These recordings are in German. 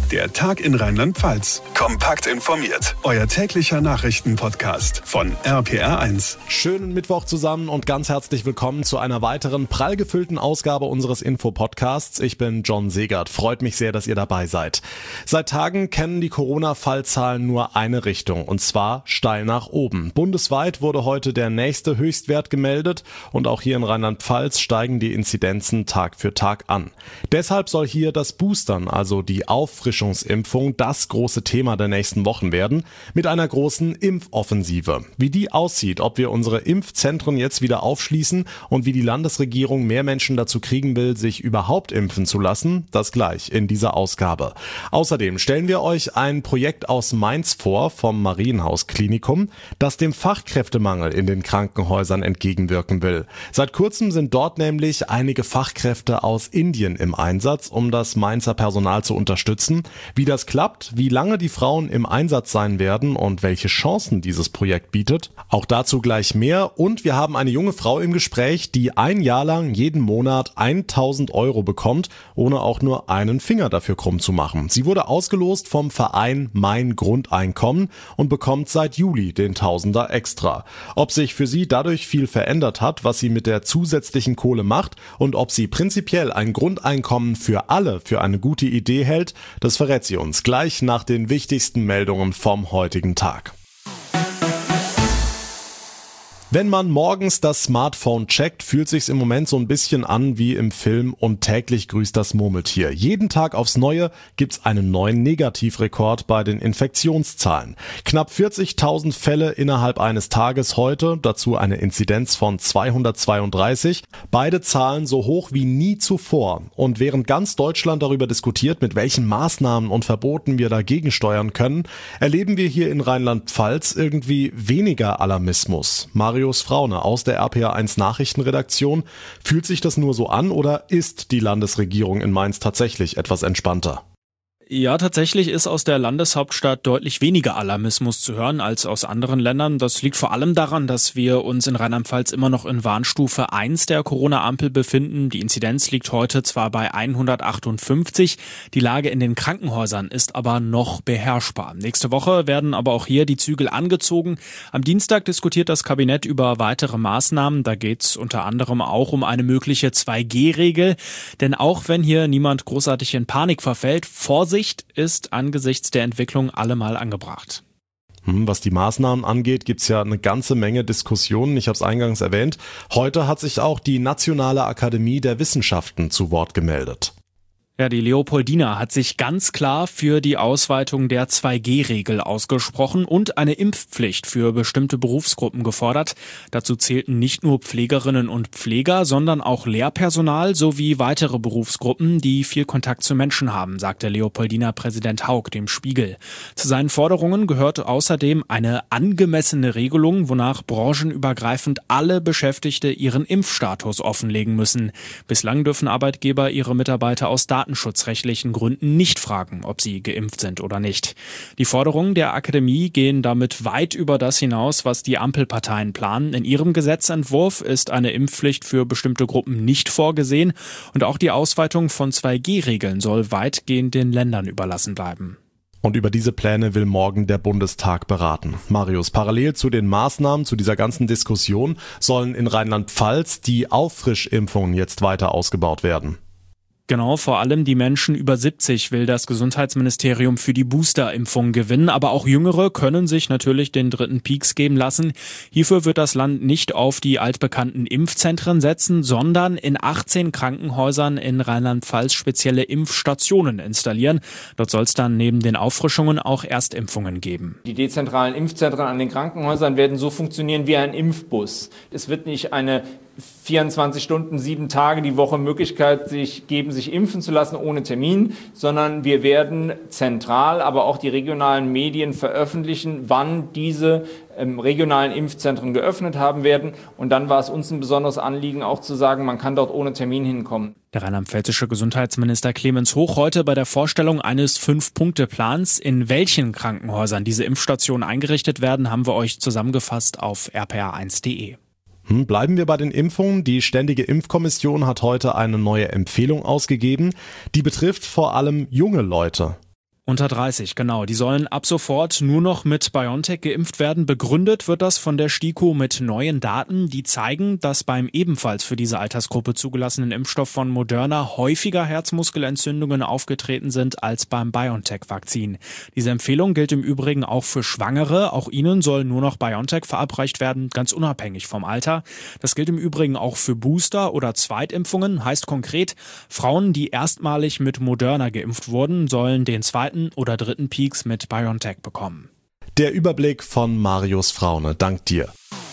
Der Tag in Rheinland-Pfalz. Kompakt informiert. Euer täglicher Nachrichtenpodcast von RPR1. Schönen Mittwoch zusammen und ganz herzlich willkommen zu einer weiteren prall gefüllten Ausgabe unseres Info-Podcasts. Ich bin John Segert. Freut mich sehr, dass ihr dabei seid. Seit Tagen kennen die Corona-Fallzahlen nur eine Richtung, und zwar steil nach oben. Bundesweit wurde heute der nächste Höchstwert gemeldet und auch hier in Rheinland-Pfalz steigen die Inzidenzen Tag für Tag an. Deshalb soll hier das Boostern, also die Auffrischungsimpfung, das große Thema der nächsten Wochen werden, mit einer großen Impfoffensive. Wie die aussieht, ob wir unsere Impfzentren jetzt wieder aufschließen und wie die Landesregierung mehr Menschen dazu kriegen will, sich überhaupt impfen zu lassen, das gleich in dieser Ausgabe. Außerdem stellen wir euch ein Projekt aus Mainz vor, vom Marienhaus-Klinikum, das dem Fachkräftemangel in den Krankenhäusern entgegenwirken will. Seit kurzem sind dort nämlich einige Fachkräfte aus Indien im Einsatz, um das Mainzer Personal zu unterstützen. Wie das klappt, wie lange die Frauen im Einsatz sein werden und welche Chancen dieses Projekt bietet, auch dazu gleich mehr. Und wir haben eine junge Frau im Gespräch, die ein Jahr lang jeden Monat 1.000 € bekommt, ohne auch nur einen Finger dafür krumm zu machen. Sie wurde ausgelost vom Verein Mein Grundeinkommen und bekommt seit Juli den Tausender extra. Ob sich für sie dadurch viel verändert hat, was sie mit der zusätzlichen Kohle macht und ob sie prinzipiell ein Grundeinkommen für alle für eine gute Idee hält, das verrät sie uns gleich nach den wichtigsten Meldungen vom heutigen Tag. Wenn man morgens das Smartphone checkt, fühlt sich's im Moment so ein bisschen an wie im Film Und täglich grüßt das Murmeltier. Jeden Tag aufs Neue gibt's einen neuen Negativrekord bei den Infektionszahlen. Knapp 40.000 Fälle innerhalb eines Tages heute, dazu eine Inzidenz von 232. Beide Zahlen so hoch wie nie zuvor. Und während ganz Deutschland darüber diskutiert, mit welchen Maßnahmen und Verboten wir dagegen steuern können, erleben wir hier in Rheinland-Pfalz irgendwie weniger Alarmismus. Marius Fraune aus der RPR1 Nachrichtenredaktion. Fühlt sich das nur so an oder ist die Landesregierung in Mainz tatsächlich etwas entspannter? Ja, tatsächlich ist aus der Landeshauptstadt deutlich weniger Alarmismus zu hören als aus anderen Ländern. Das liegt vor allem daran, dass wir uns in Rheinland-Pfalz immer noch in Warnstufe 1 der Corona-Ampel befinden. Die Inzidenz liegt heute zwar bei 158, die Lage in den Krankenhäusern ist aber noch beherrschbar. Nächste Woche werden aber auch hier die Zügel angezogen. Am Dienstag diskutiert das Kabinett über weitere Maßnahmen. Da geht es unter anderem auch um eine mögliche 2G-Regel. Denn auch wenn hier niemand großartig in Panik verfällt, Vorsicht ist angesichts der Entwicklung allemal angebracht. Was die Maßnahmen angeht, gibt's ja eine ganze Menge Diskussionen. Ich habe es eingangs erwähnt. Heute hat sich auch die Nationale Akademie der Wissenschaften zu Wort gemeldet. Ja, die Leopoldina hat sich ganz klar für die Ausweitung der 2G-Regel ausgesprochen und eine Impfpflicht für bestimmte Berufsgruppen gefordert. Dazu zählten nicht nur Pflegerinnen und Pfleger, sondern auch Lehrpersonal sowie weitere Berufsgruppen, die viel Kontakt zu Menschen haben, sagte Leopoldina-Präsident Haug dem Spiegel. Zu seinen Forderungen gehört außerdem eine angemessene Regelung, wonach branchenübergreifend alle Beschäftigte ihren Impfstatus offenlegen müssen. Bislang dürfen Arbeitgeber ihre Mitarbeiter aus datenschutzrechtlichen Gründen nicht fragen, ob sie geimpft sind oder nicht. Die Forderungen der Akademie gehen damit weit über das hinaus, was die Ampelparteien planen. In ihrem Gesetzentwurf ist eine Impfpflicht für bestimmte Gruppen nicht vorgesehen und auch die Ausweitung von 2G-Regeln soll weitgehend den Ländern überlassen bleiben. Und über diese Pläne will morgen der Bundestag beraten. Marius, parallel zu den Maßnahmen, zu dieser ganzen Diskussion, sollen in Rheinland-Pfalz die Auffrischimpfungen jetzt weiter ausgebaut werden. Genau, vor allem die Menschen über 70 will das Gesundheitsministerium für die Boosterimpfung gewinnen, aber auch Jüngere können sich natürlich den dritten Peaks geben lassen. Hierfür wird das Land nicht auf die altbekannten Impfzentren setzen, sondern in 18 Krankenhäusern in Rheinland-Pfalz spezielle Impfstationen installieren. Dort soll es dann neben den Auffrischungen auch Erstimpfungen geben. Die dezentralen Impfzentren an den Krankenhäusern werden so funktionieren wie ein Impfbus. Es wird nicht eine 24 Stunden, 7 Tage die Woche Möglichkeit sich impfen zu lassen ohne Termin, sondern wir werden zentral, aber auch die regionalen Medien veröffentlichen, wann diese regionalen Impfzentren geöffnet haben werden. Und dann war es uns ein besonderes Anliegen, auch zu sagen, man kann dort ohne Termin hinkommen. Der rheinland-pfälzische Gesundheitsminister Clemens Hoch heute bei der Vorstellung eines 5-Punkte-Plans. In welchen Krankenhäusern diese Impfstationen eingerichtet werden, haben wir euch zusammengefasst auf rpr1.de. Bleiben wir bei den Impfungen. Die Ständige Impfkommission hat heute eine neue Empfehlung ausgegeben. Die betrifft vor allem junge Leute. Unter 30, genau. Die sollen ab sofort nur noch mit BioNTech geimpft werden. Begründet wird das von der STIKO mit neuen Daten, die zeigen, dass beim ebenfalls für diese Altersgruppe zugelassenen Impfstoff von Moderna häufiger Herzmuskelentzündungen aufgetreten sind als beim BioNTech-Vakzin. Diese Empfehlung gilt im Übrigen auch für Schwangere. Auch ihnen soll nur noch BioNTech verabreicht werden, ganz unabhängig vom Alter. Das gilt im Übrigen auch für Booster- oder Zweitimpfungen. Heißt konkret, Frauen, die erstmalig mit Moderna geimpft wurden, sollen den zweiten oder dritten Peaks mit BioNTech bekommen. Der Überblick von Marius Fraune. Dank dir.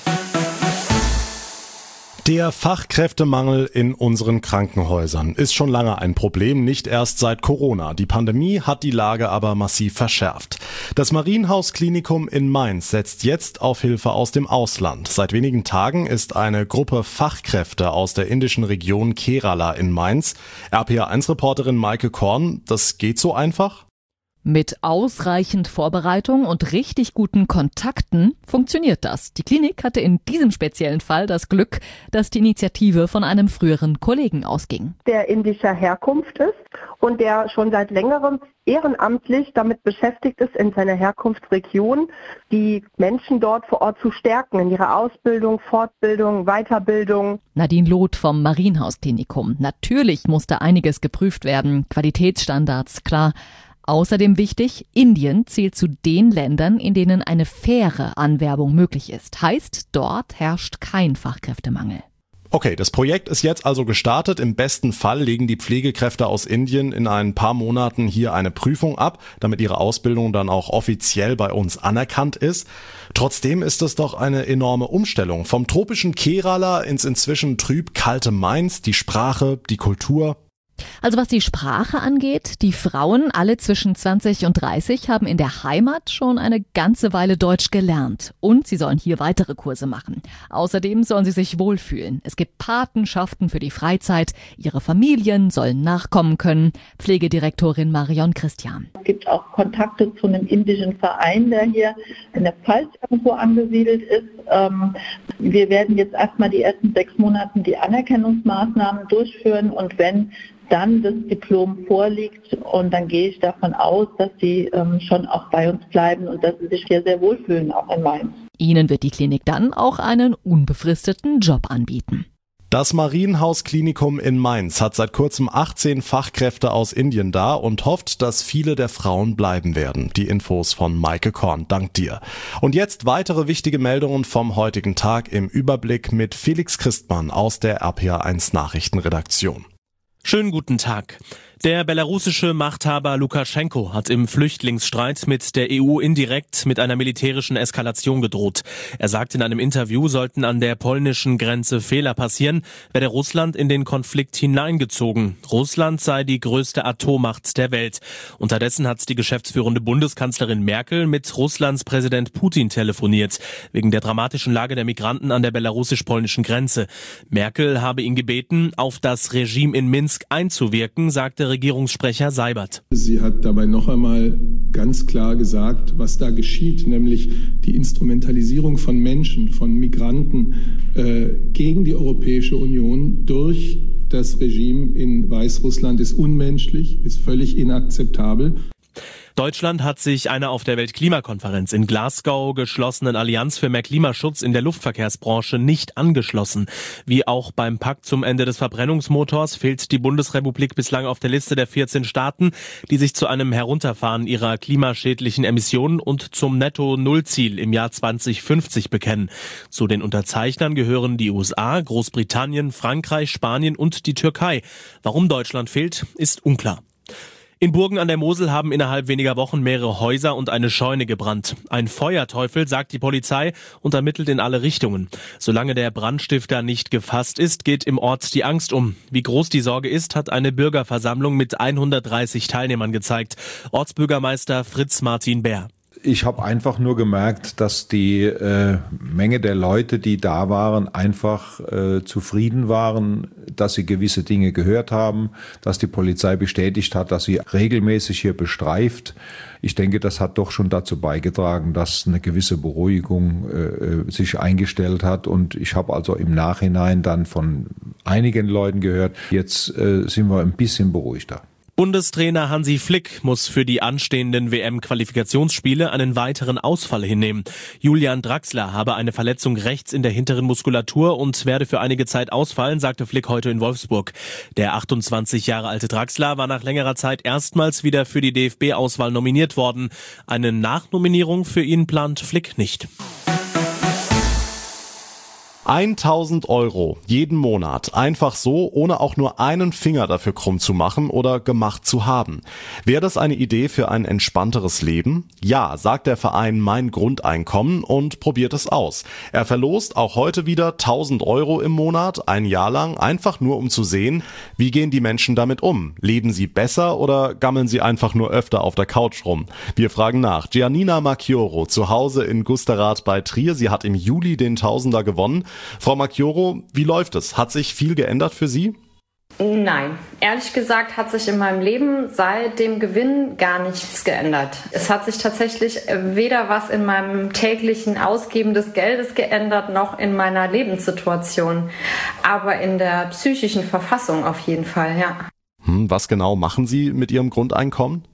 Der Fachkräftemangel in unseren Krankenhäusern ist schon lange ein Problem, nicht erst seit Corona. Die Pandemie hat die Lage aber massiv verschärft. Das Marienhaus-Klinikum in Mainz setzt jetzt auf Hilfe aus dem Ausland. Seit wenigen Tagen ist eine Gruppe Fachkräfte aus der indischen Region Kerala in Mainz. RPA1-Reporterin Maike Korn, das geht so einfach? Mit ausreichend Vorbereitung und richtig guten Kontakten funktioniert das. Die Klinik hatte in diesem speziellen Fall das Glück, dass die Initiative von einem früheren Kollegen ausging. Der indischer Herkunft ist und der schon seit längerem ehrenamtlich damit beschäftigt ist, in seiner Herkunftsregion die Menschen dort vor Ort zu stärken, in ihrer Ausbildung, Fortbildung, Weiterbildung. Nadine Loth vom Marienhaus-Klinikum. Natürlich musste einiges geprüft werden, Qualitätsstandards, klar. Außerdem wichtig, Indien zählt zu den Ländern, in denen eine faire Anwerbung möglich ist. Heißt, dort herrscht kein Fachkräftemangel. Okay, das Projekt ist jetzt also gestartet. Im besten Fall legen die Pflegekräfte aus Indien in ein paar Monaten hier eine Prüfung ab, damit ihre Ausbildung dann auch offiziell bei uns anerkannt ist. Trotzdem ist es doch eine enorme Umstellung. Vom tropischen Kerala ins inzwischen trüb kalte Mainz, die Sprache, die Kultur. Also was die Sprache angeht, die Frauen, alle zwischen 20 und 30, haben in der Heimat schon eine ganze Weile Deutsch gelernt. Und sie sollen hier weitere Kurse machen. Außerdem sollen sie sich wohlfühlen. Es gibt Patenschaften für die Freizeit. Ihre Familien sollen nachkommen können. Pflegedirektorin Marion Christian. Es gibt auch Kontakte zu einem indischen Verein, der hier in der Pfalz irgendwo angesiedelt ist. Wir werden jetzt erstmal die ersten 6 Monate die Anerkennungsmaßnahmen durchführen und wenn dann das Diplom vorliegt und dann gehe ich davon aus, dass sie schon auch bei uns bleiben und dass sie sich hier sehr wohlfühlen, auch in Mainz. Ihnen wird die Klinik dann auch einen unbefristeten Job anbieten. Das Marienhaus-Klinikum in Mainz hat seit kurzem 18 Fachkräfte aus Indien da und hofft, dass viele der Frauen bleiben werden. Die Infos von Maike Korn, dank dir. Und jetzt weitere wichtige Meldungen vom heutigen Tag im Überblick mit Felix Christmann aus der RPA1 Nachrichtenredaktion. Schönen guten Tag. Der belarussische Machthaber Lukaschenko hat im Flüchtlingsstreit mit der EU indirekt mit einer militärischen Eskalation gedroht. Er sagt in einem Interview, sollten an der polnischen Grenze Fehler passieren, werde Russland in den Konflikt hineingezogen. Russland sei die größte Atommacht der Welt. Unterdessen hat die geschäftsführende Bundeskanzlerin Merkel mit Russlands Präsident Putin telefoniert, wegen der dramatischen Lage der Migranten an der belarussisch-polnischen Grenze. Merkel habe ihn gebeten, auf das Regime in Minsk einzuwirken, sagte Regierungssprecher Seibert. Sie hat dabei noch einmal ganz klar gesagt, was da geschieht, nämlich die Instrumentalisierung von Menschen, von Migranten gegen die Europäische Union durch das Regime in Weißrussland ist unmenschlich, ist völlig inakzeptabel. Deutschland hat sich einer auf der Weltklimakonferenz in Glasgow geschlossenen Allianz für mehr Klimaschutz in der Luftverkehrsbranche nicht angeschlossen. Wie auch beim Pakt zum Ende des Verbrennungsmotors fehlt die Bundesrepublik bislang auf der Liste der 14 Staaten, die sich zu einem Herunterfahren ihrer klimaschädlichen Emissionen und zum Netto-Null-Ziel im Jahr 2050 bekennen. Zu den Unterzeichnern gehören die USA, Großbritannien, Frankreich, Spanien und die Türkei. Warum Deutschland fehlt, ist unklar. In Burgen an der Mosel haben innerhalb weniger Wochen mehrere Häuser und eine Scheune gebrannt. Ein Feuerteufel, sagt die Polizei, und ermittelt in alle Richtungen. Solange der Brandstifter nicht gefasst ist, geht im Ort die Angst um. Wie groß die Sorge ist, hat eine Bürgerversammlung mit 130 Teilnehmern gezeigt. Ortsbürgermeister Fritz Martin Bär. Ich habe einfach nur gemerkt, dass die Menge der Leute, die da waren, einfach zufrieden waren, dass sie gewisse Dinge gehört haben, dass die Polizei bestätigt hat, dass sie regelmäßig hier bestreift. Ich denke, das hat doch schon dazu beigetragen, dass eine gewisse Beruhigung sich eingestellt hat. Und ich habe also im Nachhinein dann von einigen Leuten gehört, jetzt sind wir ein bisschen beruhigter. Bundestrainer Hansi Flick muss für die anstehenden WM-Qualifikationsspiele einen weiteren Ausfall hinnehmen. Julian Draxler habe eine Verletzung rechts in der hinteren Muskulatur und werde für einige Zeit ausfallen, sagte Flick heute in Wolfsburg. Der 28 Jahre alte Draxler war nach längerer Zeit erstmals wieder für die DFB-Auswahl nominiert worden. Eine Nachnominierung für ihn plant Flick nicht. 1.000 € jeden Monat, einfach so, ohne auch nur einen Finger dafür krumm zu machen oder gemacht zu haben. Wäre das eine Idee für ein entspannteres Leben? Ja, sagt der Verein Mein Grundeinkommen und probiert es aus. Er verlost auch heute wieder 1.000 € im Monat, ein Jahr lang, einfach nur um zu sehen, wie gehen die Menschen damit um? Leben sie besser oder gammeln sie einfach nur öfter auf der Couch rum? Wir fragen nach. Giannina Macchioro, zu Hause in Gusterath bei Trier. Sie hat im Juli den Tausender gewonnen. Frau Macchioro, wie läuft es? Hat sich viel geändert für Sie? Nein, ehrlich gesagt hat sich in meinem Leben seit dem Gewinn gar nichts geändert. Es hat sich tatsächlich weder was in meinem täglichen Ausgeben des Geldes geändert, noch in meiner Lebenssituation. Aber in der psychischen Verfassung auf jeden Fall, ja. Was genau machen Sie mit Ihrem Grundeinkommen?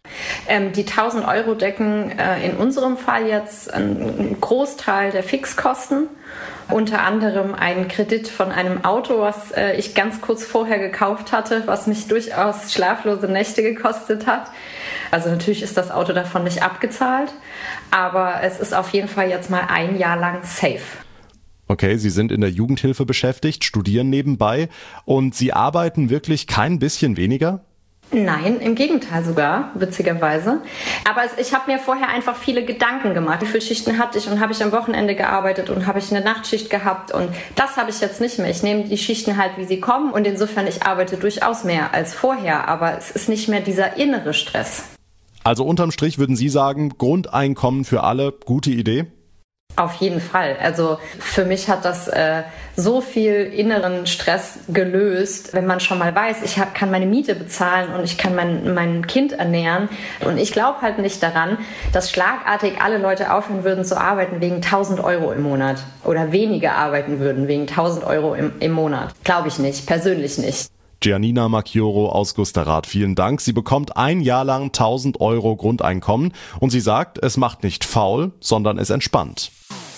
Die 1.000 € decken in unserem Fall jetzt einen Großteil der Fixkosten. Unter anderem einen Kredit von einem Auto, was ich ganz kurz vorher gekauft hatte, was mich durchaus schlaflose Nächte gekostet hat. Also natürlich ist das Auto davon nicht abgezahlt, aber es ist auf jeden Fall jetzt mal ein Jahr lang safe. Okay, Sie sind in der Jugendhilfe beschäftigt, studieren nebenbei und Sie arbeiten wirklich kein bisschen weniger? Nein, im Gegenteil sogar, witzigerweise. Aber ich habe mir vorher einfach viele Gedanken gemacht. Wie viele Schichten hatte ich und habe ich am Wochenende gearbeitet und habe ich eine Nachtschicht gehabt und das habe ich jetzt nicht mehr. Ich nehme die Schichten halt, wie sie kommen und insofern, ich arbeite durchaus mehr als vorher, aber es ist nicht mehr dieser innere Stress. Also unterm Strich würden Sie sagen, Grundeinkommen für alle, gute Idee? Auf jeden Fall. Also für mich hat das so viel inneren Stress gelöst, wenn man schon mal weiß, ich kann meine Miete bezahlen und ich kann mein Kind ernähren. Und ich glaube halt nicht daran, dass schlagartig alle Leute aufhören würden zu arbeiten wegen 1.000 € im Monat oder weniger arbeiten würden wegen 1.000 € im Monat. Glaube ich nicht, persönlich nicht. Giannina Macchioro aus Gusterath, vielen Dank. Sie bekommt ein Jahr lang 1.000 € Grundeinkommen und sie sagt, es macht nicht faul, sondern es entspannt.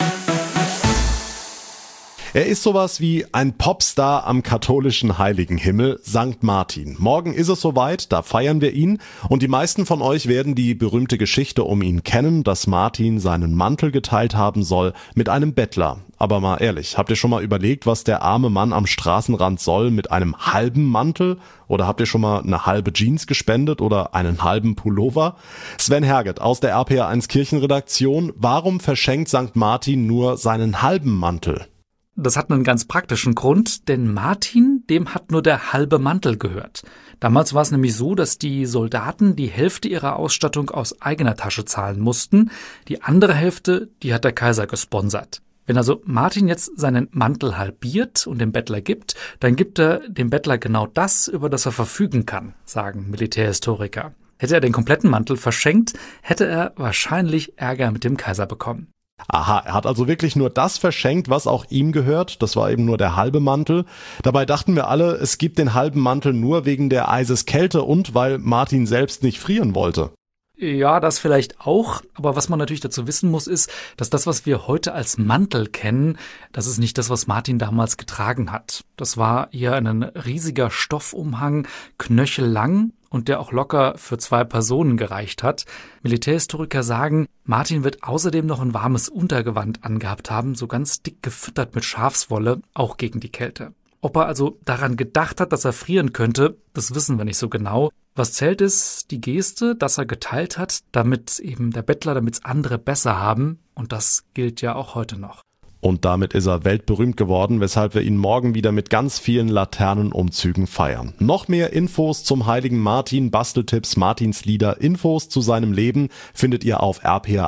Er ist sowas wie ein Popstar am katholischen Heiligenhimmel, St. Martin. Morgen ist es soweit, da feiern wir ihn und die meisten von euch werden die berühmte Geschichte um ihn kennen, dass Martin seinen Mantel geteilt haben soll mit einem Bettler. Aber mal ehrlich, habt ihr schon mal überlegt, was der arme Mann am Straßenrand soll mit einem halben Mantel? Oder habt ihr schon mal eine halbe Jeans gespendet oder einen halben Pullover? Sven Herget aus der RPR1 Kirchenredaktion. Warum verschenkt St. Martin nur seinen halben Mantel? Das hat einen ganz praktischen Grund, denn Martin, dem hat nur der halbe Mantel gehört. Damals war es nämlich so, dass die Soldaten die Hälfte ihrer Ausstattung aus eigener Tasche zahlen mussten. Die andere Hälfte, die hat der Kaiser gesponsert. Wenn also Martin jetzt seinen Mantel halbiert und dem Bettler gibt, dann gibt er dem Bettler genau das, über das er verfügen kann, sagen Militärhistoriker. Hätte er den kompletten Mantel verschenkt, hätte er wahrscheinlich Ärger mit dem Kaiser bekommen. Aha, er hat also wirklich nur das verschenkt, was auch ihm gehört. Das war eben nur der halbe Mantel. Dabei dachten wir alle, es gibt den halben Mantel nur wegen der Eiseskälte und weil Martin selbst nicht frieren wollte. Ja, das vielleicht auch. Aber was man natürlich dazu wissen muss, ist, dass das, was wir heute als Mantel kennen, das ist nicht das, was Martin damals getragen hat. Das war eher ein riesiger Stoffumhang, knöchellang und der auch locker für 2 Personen gereicht hat. Militärhistoriker sagen, Martin wird außerdem noch ein warmes Untergewand angehabt haben, so ganz dick gefüttert mit Schafswolle, auch gegen die Kälte. Ob er also daran gedacht hat, dass er frieren könnte, das wissen wir nicht so genau. Was zählt ist die Geste, dass er geteilt hat, damit eben der Bettler, damit's andere besser haben. Und das gilt ja auch heute noch. Und damit ist er weltberühmt geworden, weshalb wir ihn morgen wieder mit ganz vielen Laternenumzügen feiern. Noch mehr Infos zum heiligen Martin, Basteltipps, Martinslieder, Infos zu seinem Leben findet ihr auf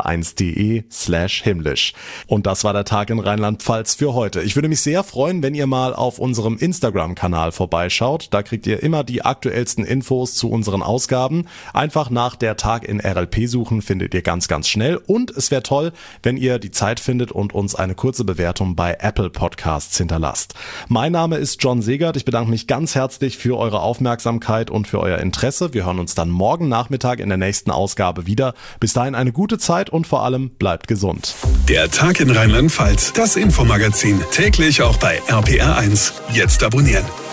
rpr1.de/himmlisch. Und das war der Tag in Rheinland-Pfalz für heute. Ich würde mich sehr freuen, wenn ihr mal auf unserem Instagram-Kanal vorbeischaut. Da kriegt ihr immer die aktuellsten Infos zu unseren Ausgaben. Einfach nach der Tag in RLP suchen, findet ihr ganz, ganz schnell. Und es wäre toll, wenn ihr die Zeit findet und uns eine kurze kurze Bewertung bei Apple Podcasts hinterlasst. Mein Name ist John Segert. Ich bedanke mich ganz herzlich für eure Aufmerksamkeit und für euer Interesse. Wir hören uns dann morgen Nachmittag in der nächsten Ausgabe wieder. Bis dahin eine gute Zeit und vor allem bleibt gesund. Der Tag in Rheinland-Pfalz, das Infomagazin, täglich auch bei RPR1. Jetzt abonnieren.